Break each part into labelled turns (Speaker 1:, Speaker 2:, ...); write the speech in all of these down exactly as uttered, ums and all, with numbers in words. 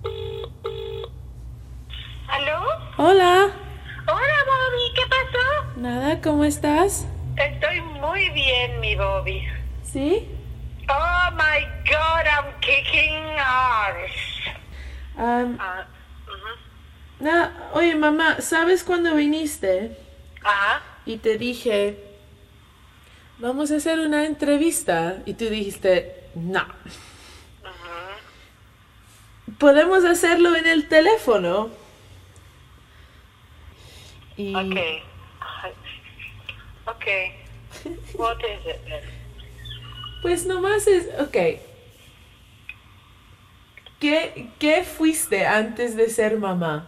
Speaker 1: ¿Aló?
Speaker 2: Hola.
Speaker 1: Hola, Bobby, ¿qué pasó?
Speaker 2: Nada, ¿cómo estás?
Speaker 1: Estoy muy bien, mi Bobby.
Speaker 2: ¿Sí?
Speaker 1: Oh my God, I'm kicking ass.
Speaker 2: Um,
Speaker 1: Ah, ujú.
Speaker 2: na- oye, mamá, ¿sabes cuando viniste?
Speaker 1: Ajá.
Speaker 2: Y te dije, vamos a hacer una entrevista. Y tú dijiste, no.
Speaker 1: Ujú.
Speaker 2: Podemos hacerlo en el teléfono. Y
Speaker 1: Okay. Okay. What is it then?
Speaker 2: pues nomás es, ok. ¿Qué, qué fuiste antes de ser mamá?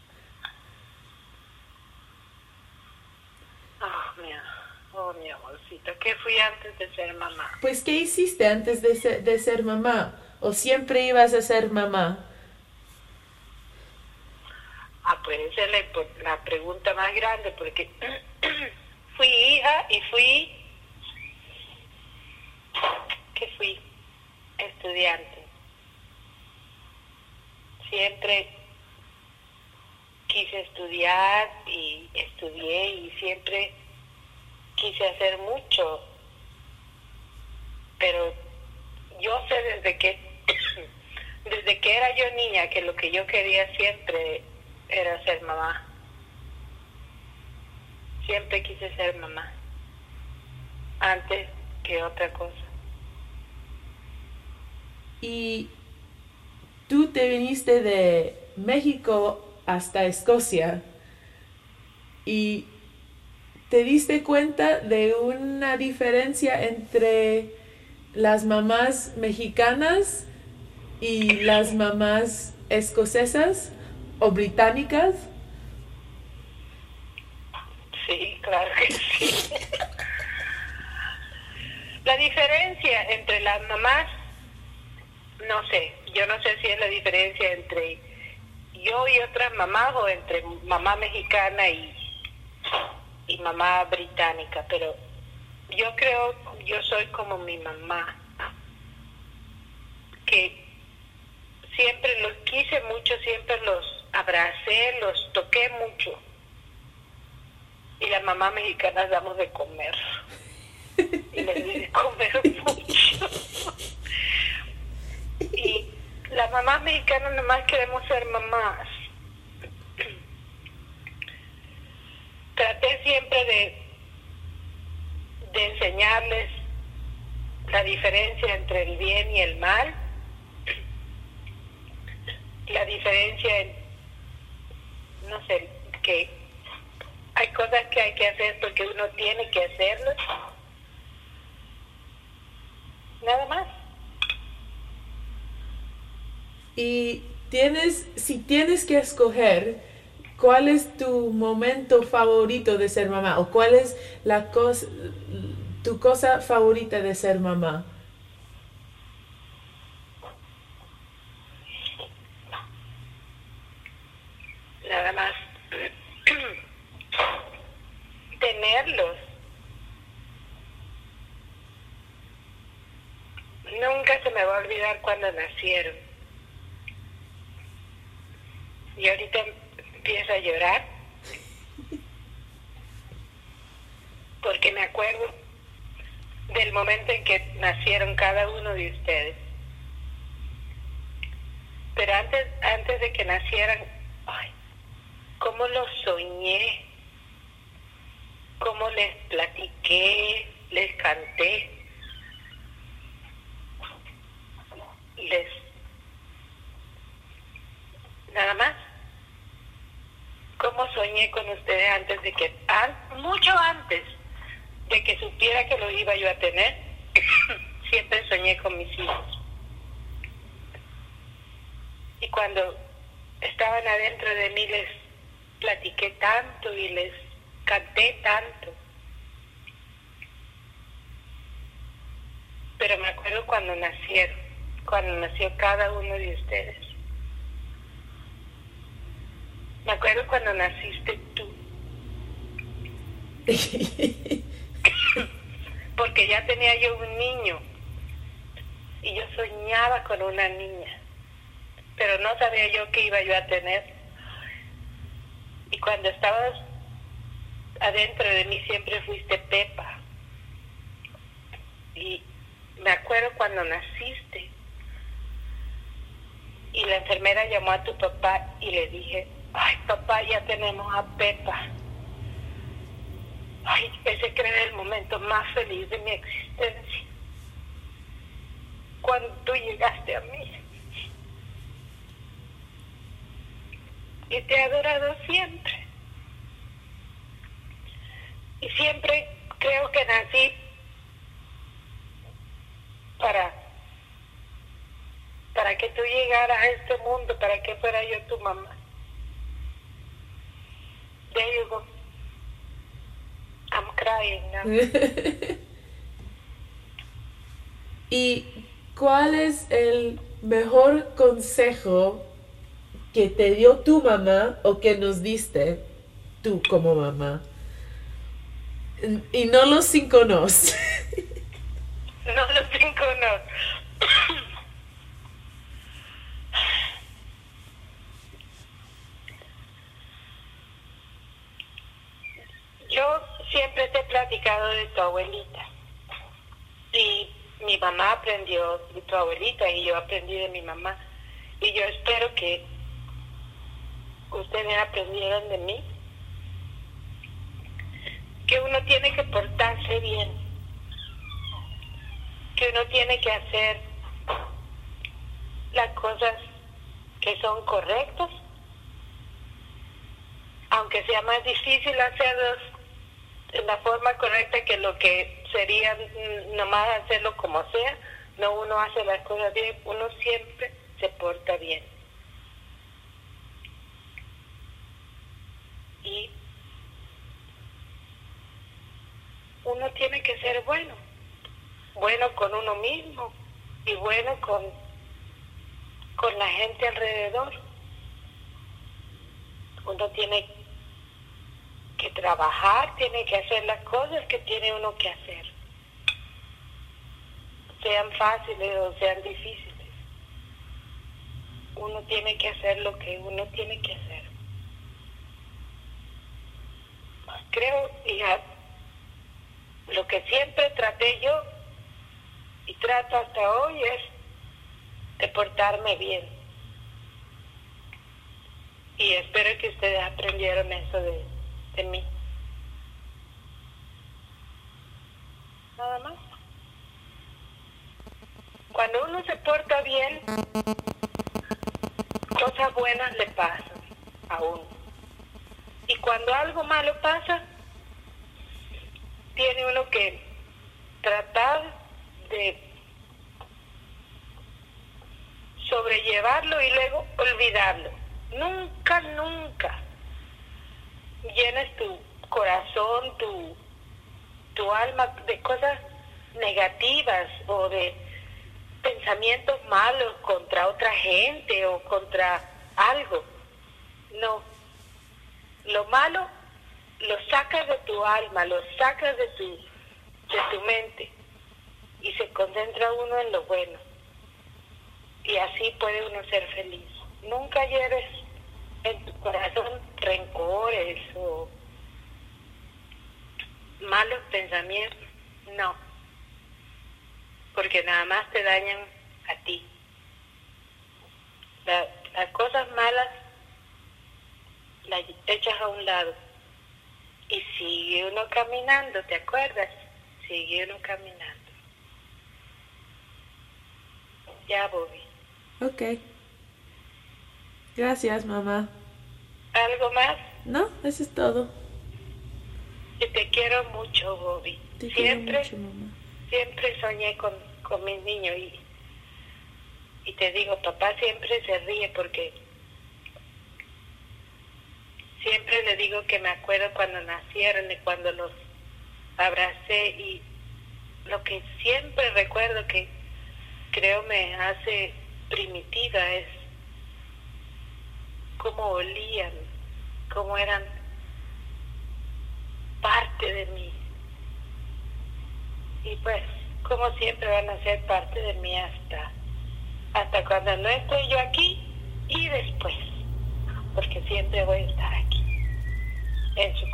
Speaker 1: Oh, mi, oh, mi amorcito, ¿qué fui antes de ser mamá?
Speaker 2: Pues, ¿qué hiciste antes de ser, de ser mamá? ¿O siempre ibas a ser mamá?
Speaker 1: Ah, pues esa es la, la pregunta más grande, porque fui hija y fui, ¿qué fui? Estudiante. Siempre quise estudiar y estudié y siempre quise hacer mucho, pero yo sé desde que desde que era yo niña que lo que yo quería siempre era ser mamá. Siempre quise ser mamá antes que otra cosa.
Speaker 2: Y tú te viniste de México hasta Escocia y te diste cuenta de una diferencia entre las mamás mexicanas y las mamás escocesas o británicas.
Speaker 1: Sí, claro que sí. La diferencia entre las mamás, no sé, yo no sé si es la diferencia entre yo y otras mamás o entre mamá mexicana y, y mamá británica, pero yo creo, yo soy como mi mamá, que siempre los quise mucho, siempre los abracé, los toqué mucho. Y las mamás mexicanas damos de comer. Y les di de comer mucho. Y las mamás mexicanas nomás queremos ser mamás. Traté siempre de, de enseñarles la diferencia entre el bien y el mal, la diferencia en, no sé, que hay cosas que hay que hacer porque uno tiene que hacerlas, nada más.
Speaker 2: Y tienes, si tienes que escoger, ¿cuál es tu momento favorito de ser mamá? ¿O cuál es la cosa, tu cosa favorita de ser mamá?
Speaker 1: Nada más tenerlos. Nunca se me va a olvidar cuando nacieron. Y ahorita empiezo a llorar porque me acuerdo del momento en que nacieron cada uno de ustedes. Pero antes, antes de que nacieran, ay, cómo los soñé, cómo les platiqué, les canté, les... Nada más. Cómo soñé con ustedes antes de que, an, mucho antes de que supiera que lo iba yo a tener, siempre soñé con mis hijos. Y cuando estaban adentro de mí les platiqué tanto y les canté tanto. Pero me acuerdo cuando nacieron, cuando nació cada uno de ustedes. Me acuerdo cuando naciste tú. Porque ya tenía yo un niño y yo soñaba con una niña. pero no sabía yo qué iba yo a tener. Y cuando estabas adentro de mí siempre fuiste Pepa. Y me acuerdo cuando naciste y la enfermera llamó a tu papá y le dije, ay papá, ya tenemos a Pepa. Ay, ese creo es el momento más feliz de mi existencia. Cuando tú llegaste a mí. Y te he adorado siempre. Y siempre creo que nací para, para que tú llegaras a este mundo, para que fuera yo tu mamá. There you go. I'm crying now.
Speaker 2: ¿Y cuál es el mejor consejo que te dio tu mamá o que nos diste tú como mamá? Y no los cinco nos.
Speaker 1: No los cinco no. Yo siempre te he platicado de tu abuelita. Y mi mamá aprendió de tu abuelita y yo aprendí de mi mamá. Y yo espero que ustedes aprendieran de mí. Que uno tiene que portarse bien. Que uno tiene que hacer las cosas que son correctas. Aunque sea más difícil hacerlos de la forma correcta que lo que sería nomás hacerlo como sea, no, uno hace las cosas bien, uno siempre se porta bien. Y uno tiene que ser bueno, bueno con uno mismo y bueno con, con la gente alrededor. Uno tiene que trabajar, tiene que hacer las cosas que tiene uno que hacer, sean fáciles o sean difíciles. Uno tiene que hacer lo que uno tiene que hacer. Creo, hija, lo que siempre traté yo y trato hasta hoy es de portarme bien. Y espero que ustedes aprendieron eso de, de mí. Nada más. Cuando uno se porta bien, cosas buenas le pasan a uno. Y cuando algo malo pasa, tiene uno que tratar de sobrellevarlo y luego olvidarlo. Nunca, nunca llenes tu corazón, tu, tu alma de cosas negativas o de pensamientos malos contra otra gente o contra algo. No. Lo malo lo sacas de tu alma, lo sacas de tu, de tu mente y se concentra uno en lo bueno. Y así puede uno ser feliz. Nunca lleves en tu corazón rencores o malos pensamientos. No. Porque nada más te dañan a ti. La, las cosas malas las echas a un lado. Y sigue uno caminando, ¿te acuerdas? Sigue uno caminando. Ya, Bobby.
Speaker 2: Ok. Gracias, mamá.
Speaker 1: ¿Algo más?
Speaker 2: No, eso es todo.
Speaker 1: Y te quiero mucho, Bobby.
Speaker 2: Te
Speaker 1: siempre,
Speaker 2: quiero mucho, mamá.
Speaker 1: Siempre soñé con, con mis niños y, y te digo, papá siempre se ríe porque siempre le digo que me acuerdo cuando nacieron y cuando los abracé y lo que siempre recuerdo que creo me hace primitiva es cómo olían, cómo eran parte de mí. Y pues, como siempre van a ser parte de mí hasta, hasta cuando no estoy yo aquí,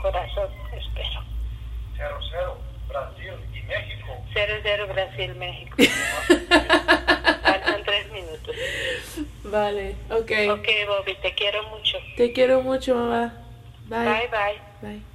Speaker 1: corazón, espero.
Speaker 3: cero cero, Brasil y México.
Speaker 1: cero cero, Brasil, México. Faltan tres minutos.
Speaker 2: Vale, ok.
Speaker 1: Ok, Bobby, te quiero mucho.
Speaker 2: Te quiero mucho, mamá. Bye.
Speaker 1: Bye, bye.
Speaker 2: Bye.